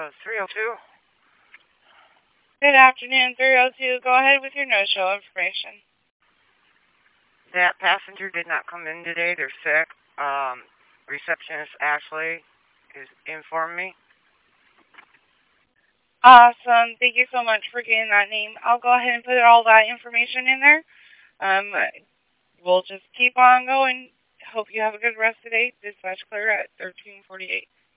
302. Good afternoon, 302. Go ahead with your no-show information. That passenger did not come in today. They're sick. Receptionist Ashley is informed me. Awesome. Thank you so much for getting that name. I'll go ahead and put all that information in there. We'll just keep on going. Hope you have a good rest of the day. Dispatch clear at 1348.